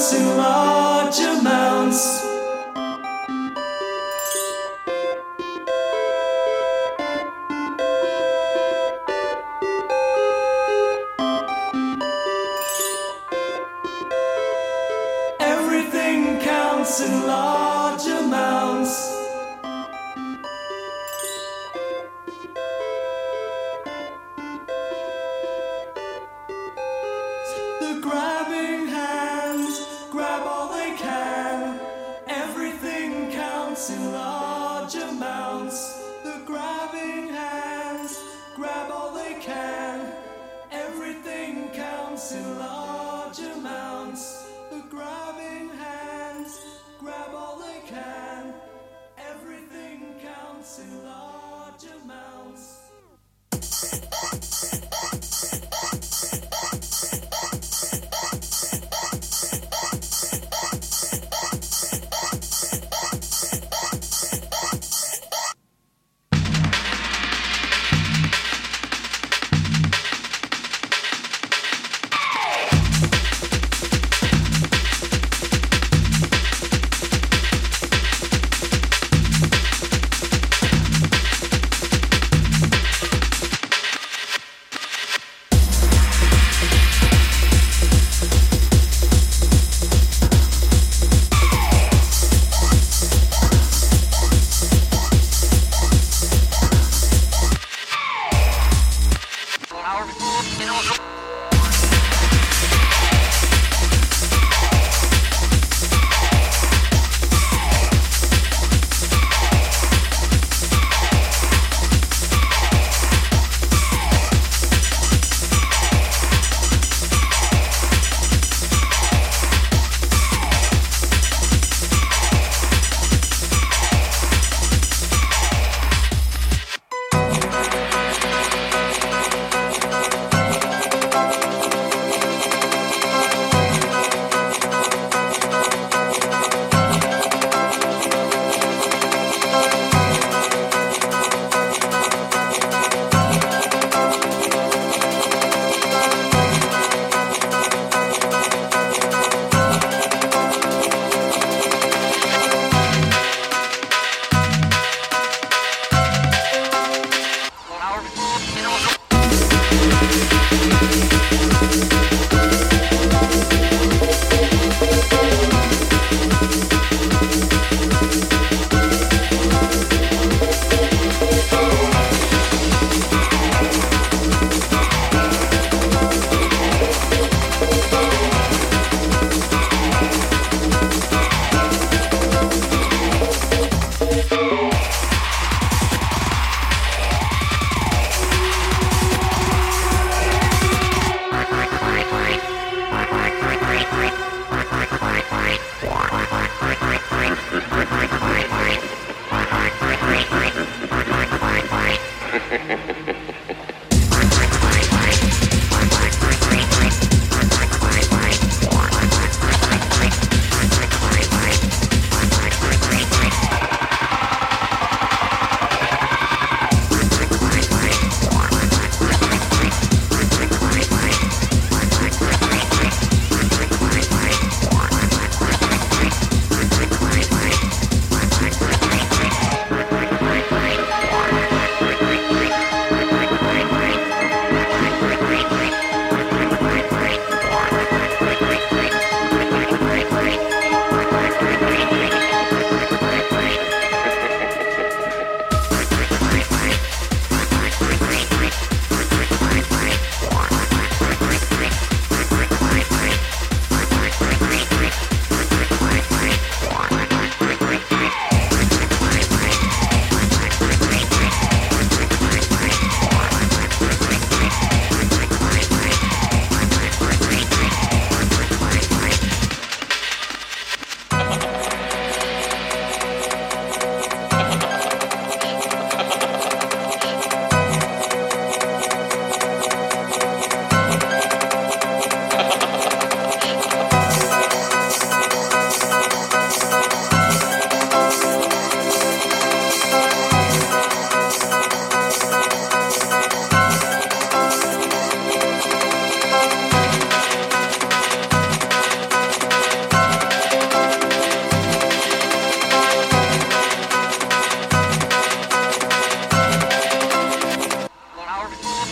counts in large amounts. Everything counts in large amounts. The grabbing hands grab all they can. Everything counts in large amounts. The grabbing hands grab all they can. Everything counts in large amounts. The grabbing hands grab all they can. Everything counts in large amounts.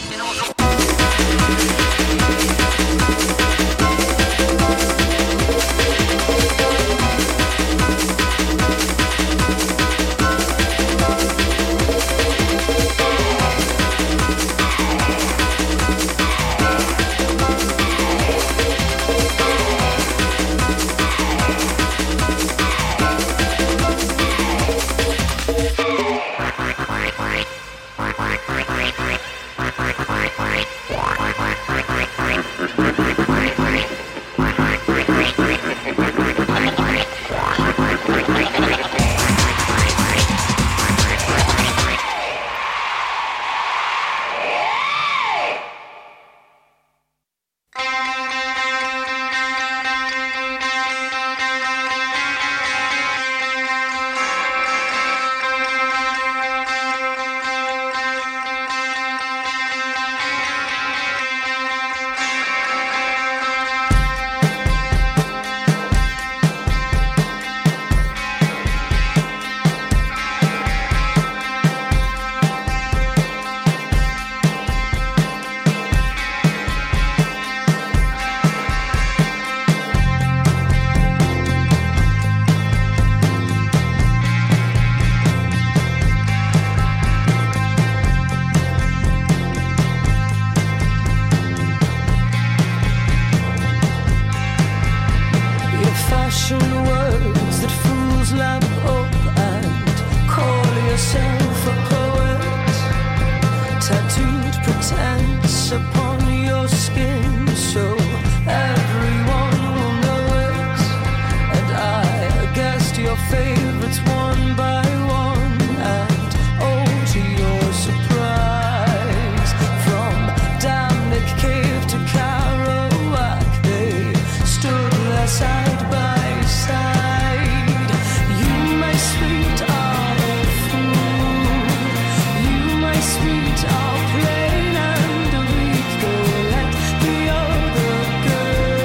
Sweet, all plain and weak, go let the other girl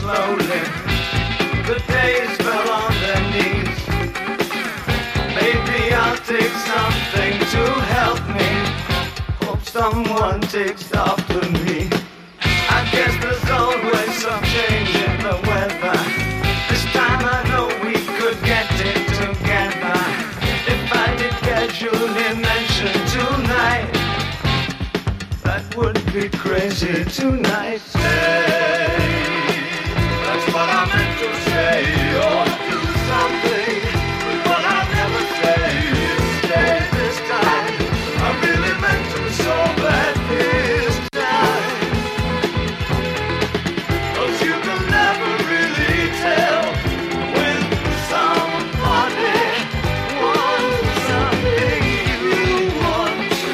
slowly. The days fell on their knees. Maybe I'll take something to help me. Hope someone takes after me. I guess there's always some change in the weather. This time I know we could get it together. If I did casually mention tonight, that would be crazy tonight. Say, that's what I meant to say. Or do something, but what I never say is stay this time. I really meant to so bad this time. 'Cause you can never really tell when somebody wants something you want to.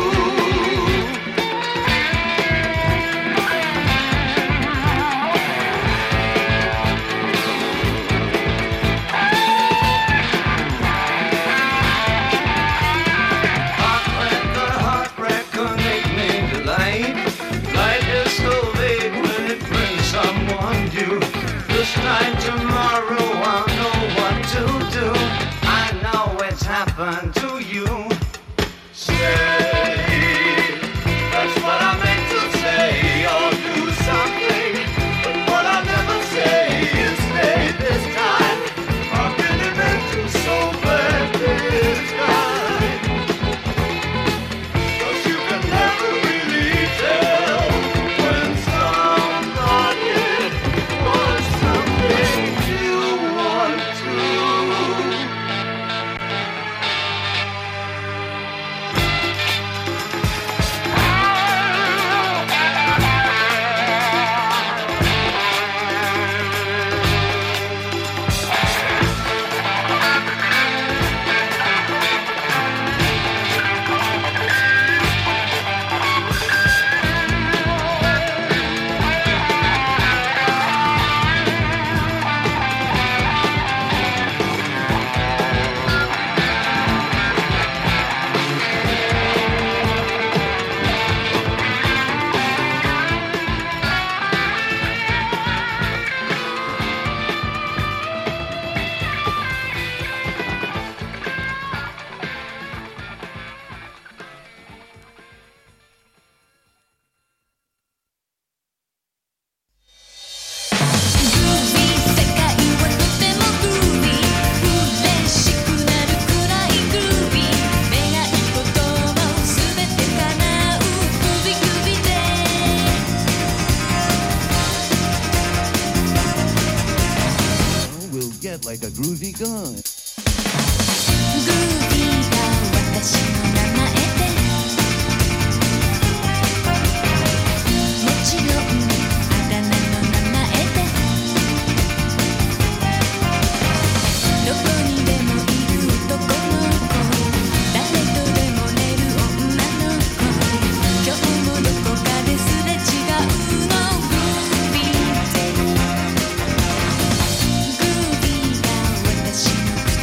Heartbreaker, make me delight. Light is so vague when it brings someone new. This night, tomorrow, I'll know what to do. I know it's happened to you. Say, that's what I meant to say. Or do something, but what I never say is stay this time. I really meant to so bad this time. 'Cause you can never really tell when somebody wants something you want to. Like a groovy gun. グービーが私の名前でもちろんあだ名の名前でどこにでもいる男の子誰とでも寝る女の子今日もどこかですれ違うのグービーでグービーが私の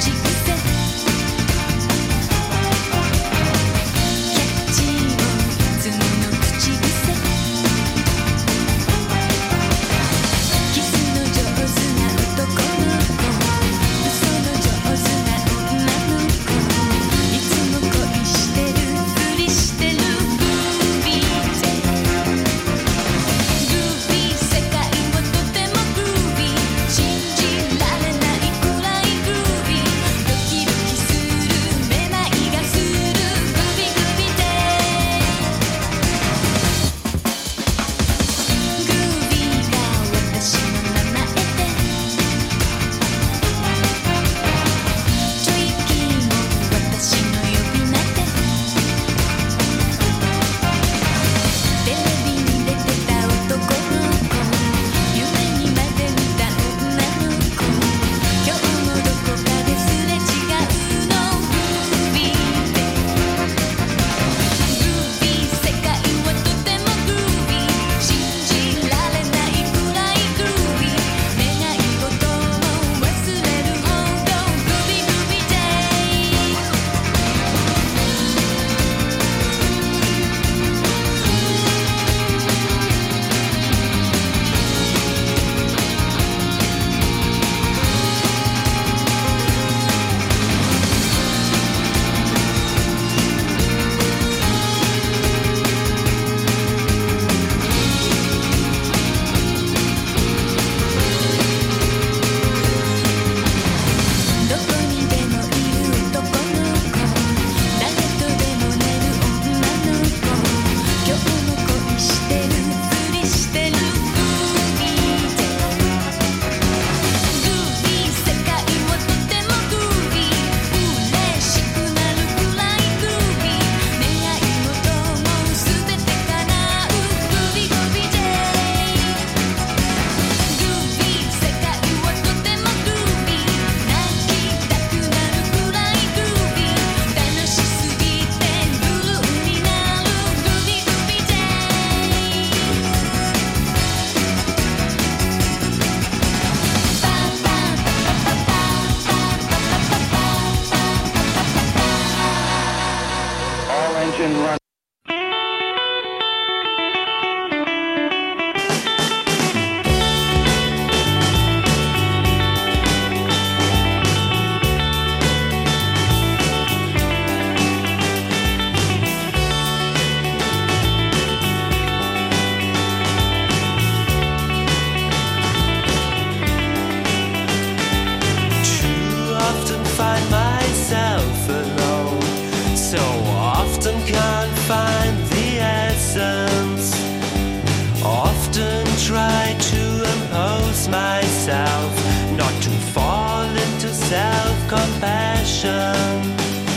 compassion.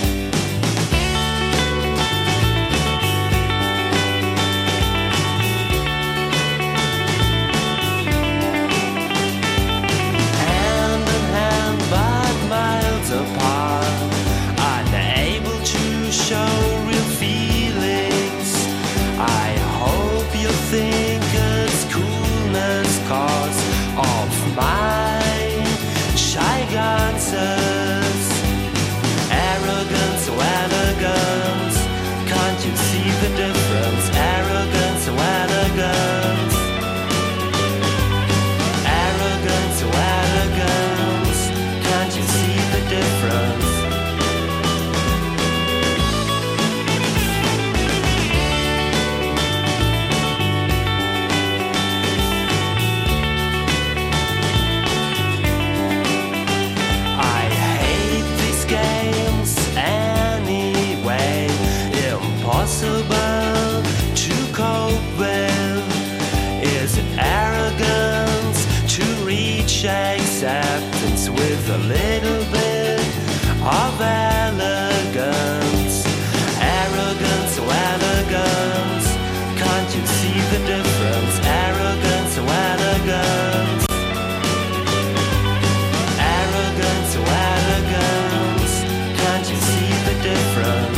Hand in hand but miles apart, unable to show real feelings. I hope you think it's coolness 'cause of my shy glances, arrogance, elegance. Can't you see the difference? Arrogance, elegance, arrogance, elegance. Can't you see the difference? Impossible to cope with. Is it arrogance to reach acceptance with a little bit of elegance? Arrogance, elegance. Can't you see the difference? Arrogance, elegance, arrogance, elegance. Can't you see the difference?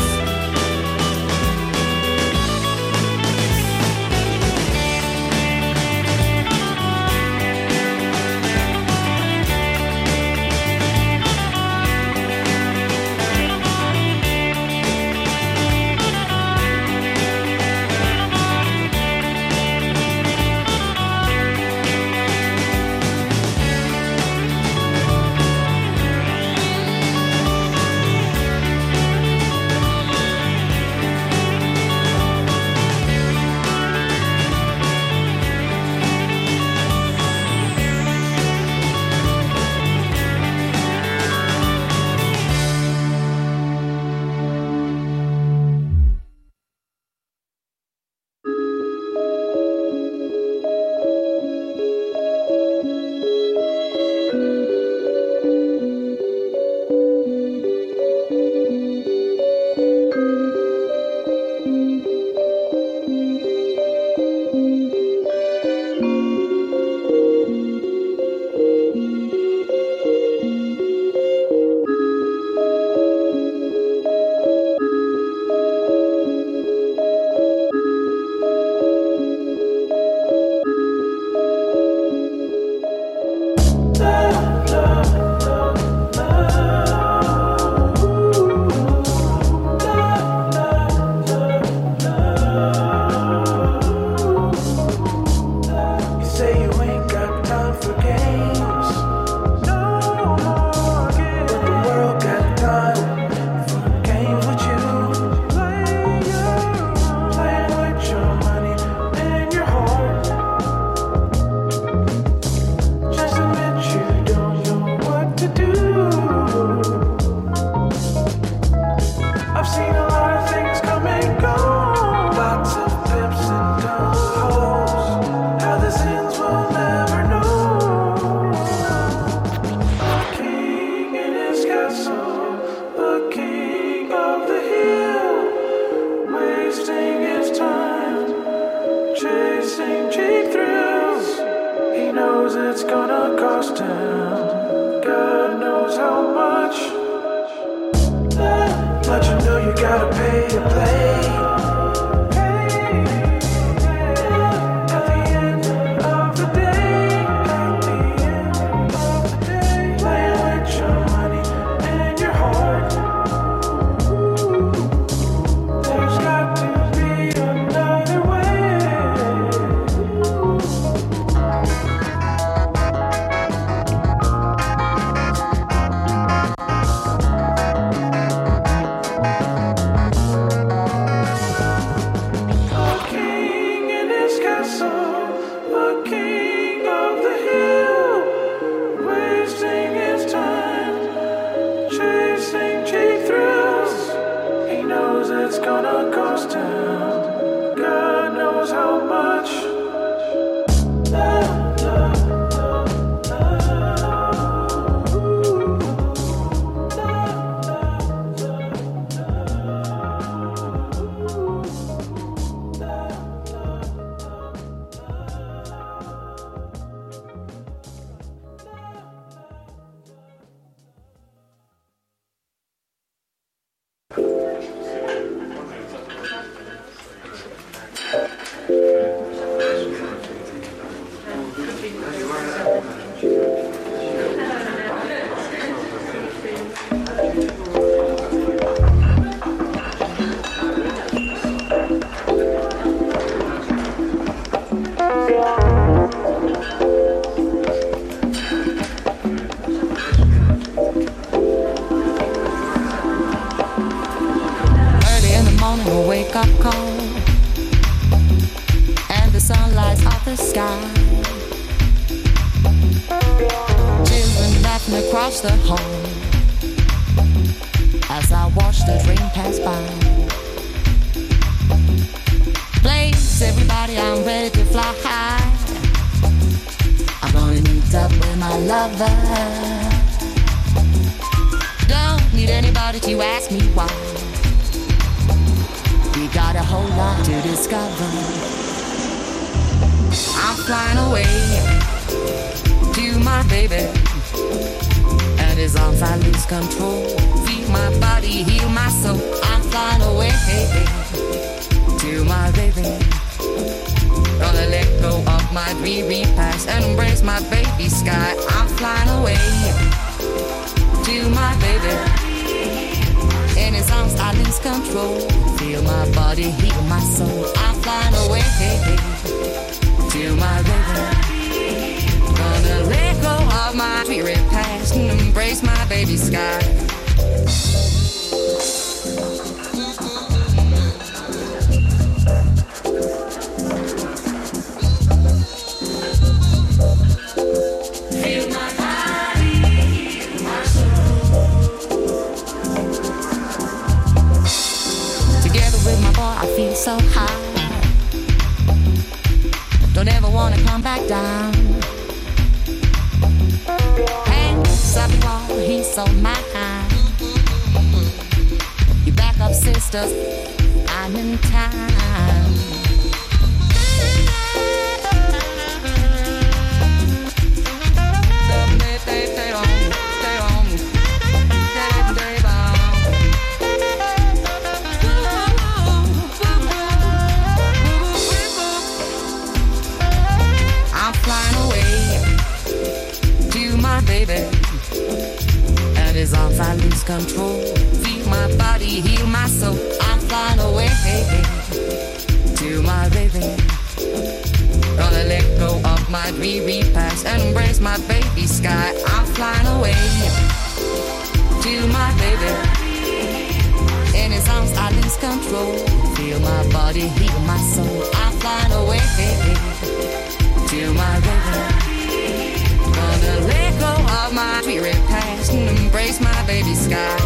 and the sun lights up the sky. Children laughing across the hall as I watch the train pass by. Place everybody, I'm ready to fly high. I'm gonna meet up with my lover. Don't need anybody to ask me why. We got a whole lot to discover. I'm flying away to my baby, and his arms I lose control. Feed my body, heal my soul. I'm flying away to my baby. Gonna let go of my dreary past and embrace my baby sky. I'm flying away to my baby. In his arms I lose control. Feel my body, heal my soul. I'm flying away to my baby. Gonna let go of my dreary past and embrace my baby sky. I feel so high. Don't ever wanna come back down. Hands up wall, he's so mine. You back up, sisters, I'm in time. Baby, and his arms I lose control. Feed my body, heal my soul. I'm flying away to my baby. Gonna let go of my dreary past and embrace my baby sky. I'm flying away to my baby. In his arms I lose control. Feel my body, heal my soul. I'm flying away to my baby. Gonna let go of my dreary past and embrace my baby sky.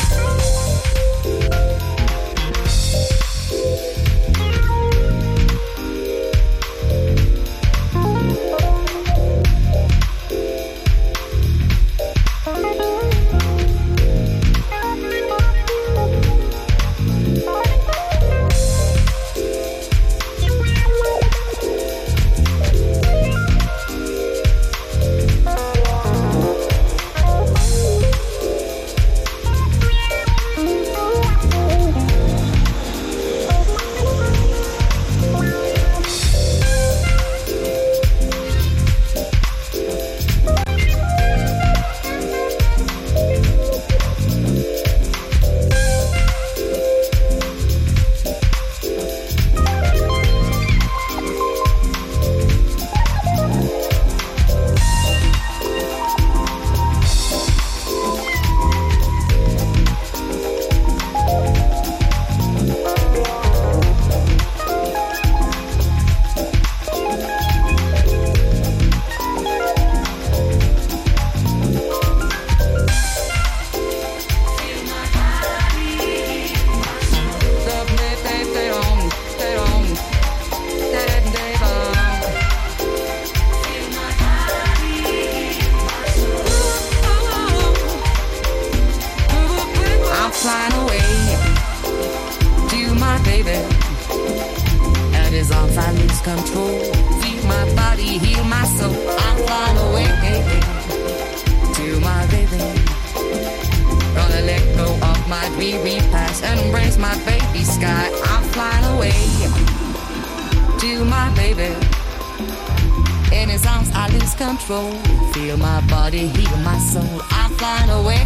Feel my body, heal my soul. I'm flying away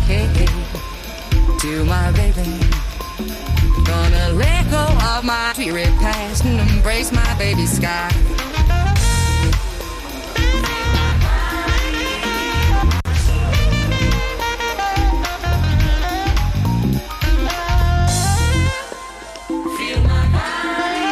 to my baby. Gonna let go of my dreary past and embrace my baby sky. Feel my body.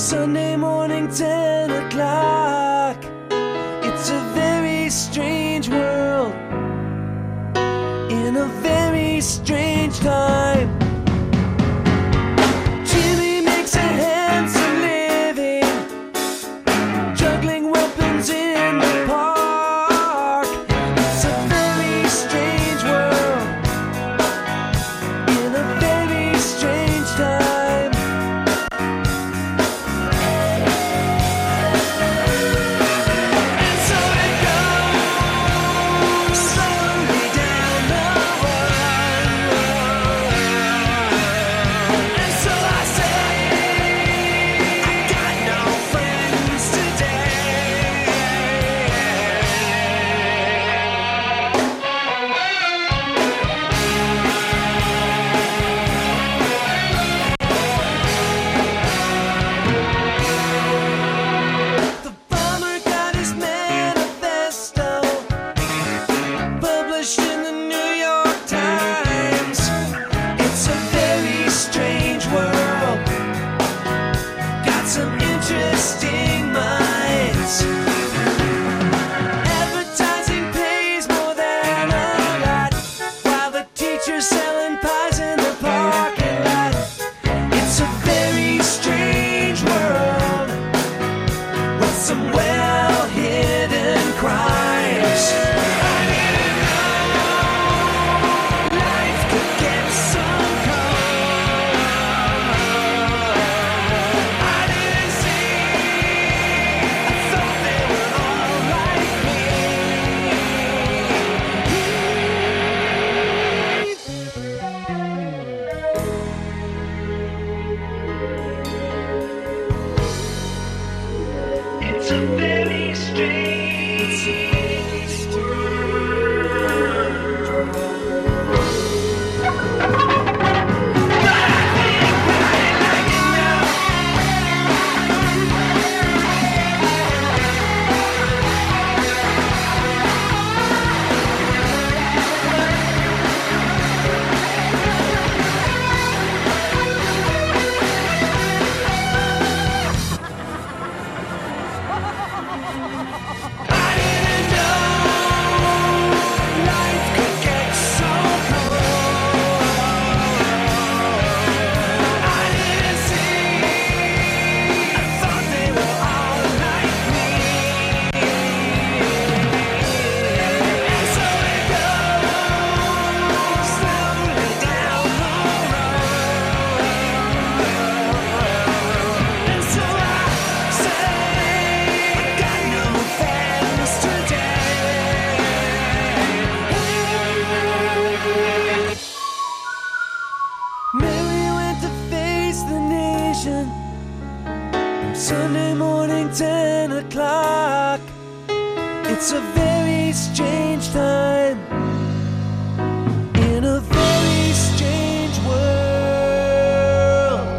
Sunday morning, 10 o'clock. It's a very strange world in a very strange time. Jimmy makes a handsome living, juggling weapons in the park. It's a very strange world in a very strange time. And so it goes slowly down the road. And so I say, I got no friends today. The farmer got his manifesto published in the New York Times. It's a very strange world, got some interesting minds. Advertising pays more than a lot, while the teacher's selling pies in the parking lot. It's a very strange world with some well-hidden crimes. I didn't know life could get so cold. I didn't see, I thought they were all like me. It's a very strange Mary went to face the nation. Sunday morning, 10 o'clock. It's a very strange time in a very strange world.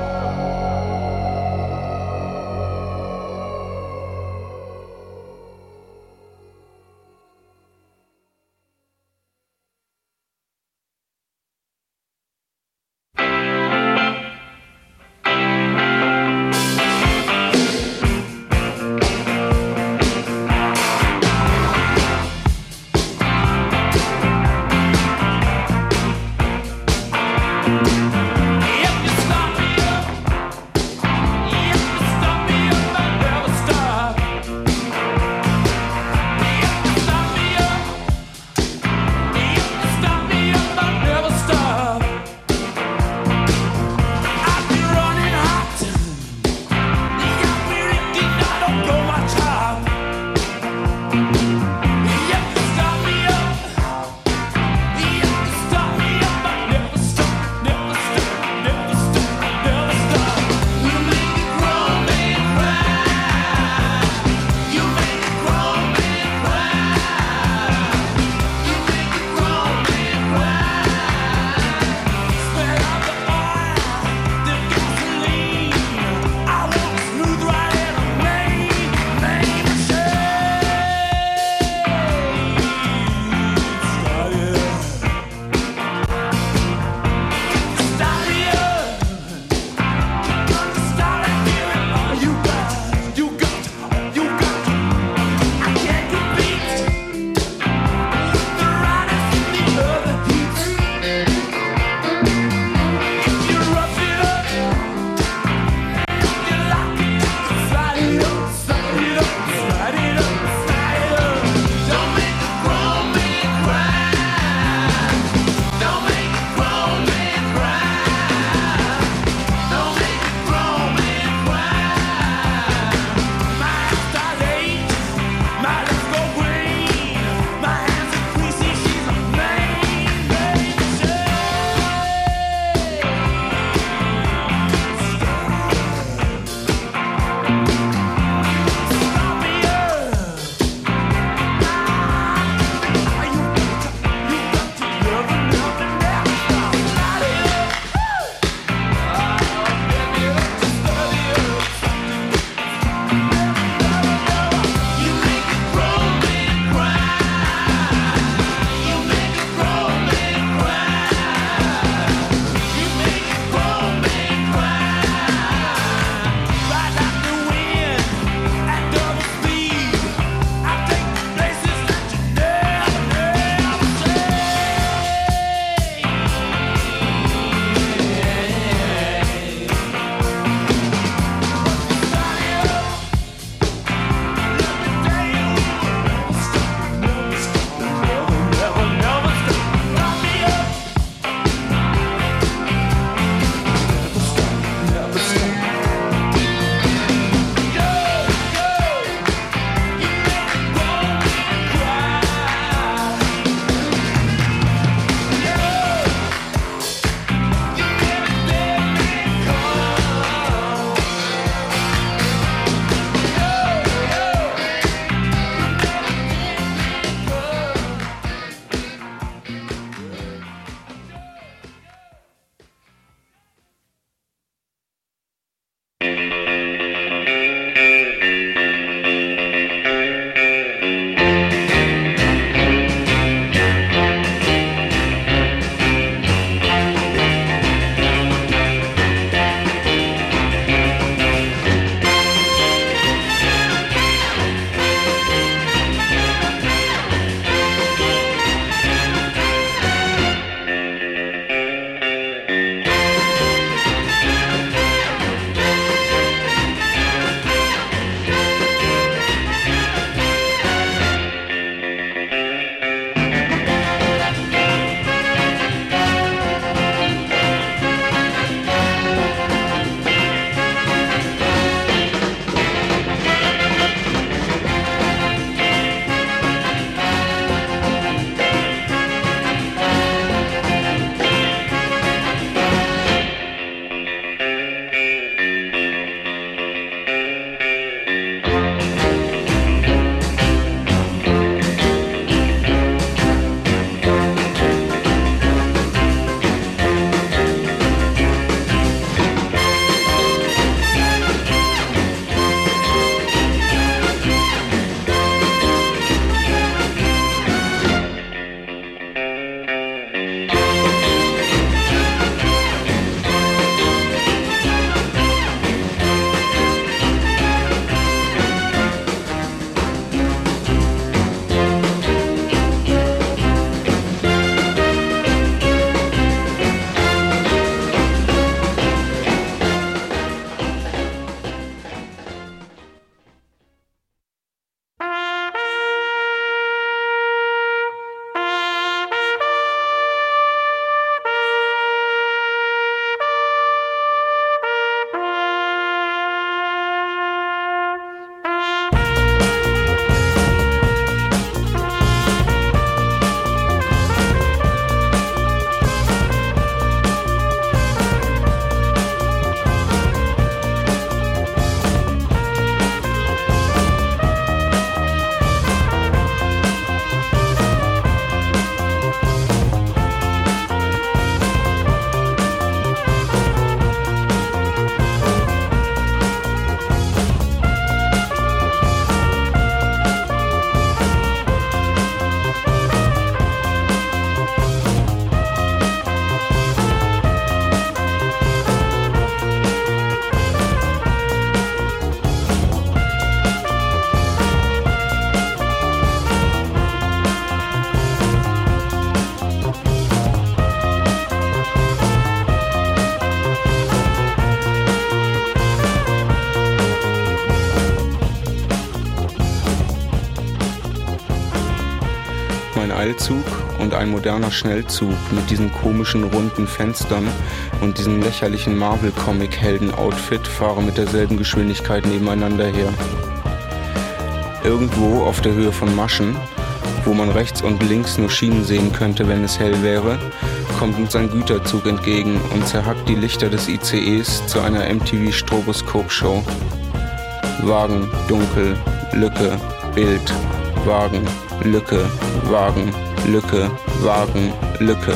Schnellzug und ein moderner Schnellzug mit diesen komischen runden Fenstern und diesem lächerlichen Marvel-Comic-Helden-Outfit fahren mit derselben Geschwindigkeit nebeneinander her. Irgendwo auf der Höhe von Maschen, wo man rechts und links nur Schienen sehen könnte, wenn es hell wäre, kommt uns ein Güterzug entgegen und zerhackt die Lichter des ICEs zu einer MTV-Stroboskop-Show. Wagen, dunkel, Lücke, Bild, Wagen, Lücke, Wagen, Lücke, Wagen, Lücke.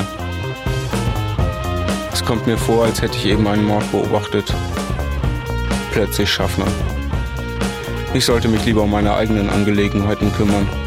Es kommt mir vor, als hätte ich eben einen Mord beobachtet. Plötzlich Schaffner. Ich sollte mich lieber um meine eigenen Angelegenheiten kümmern.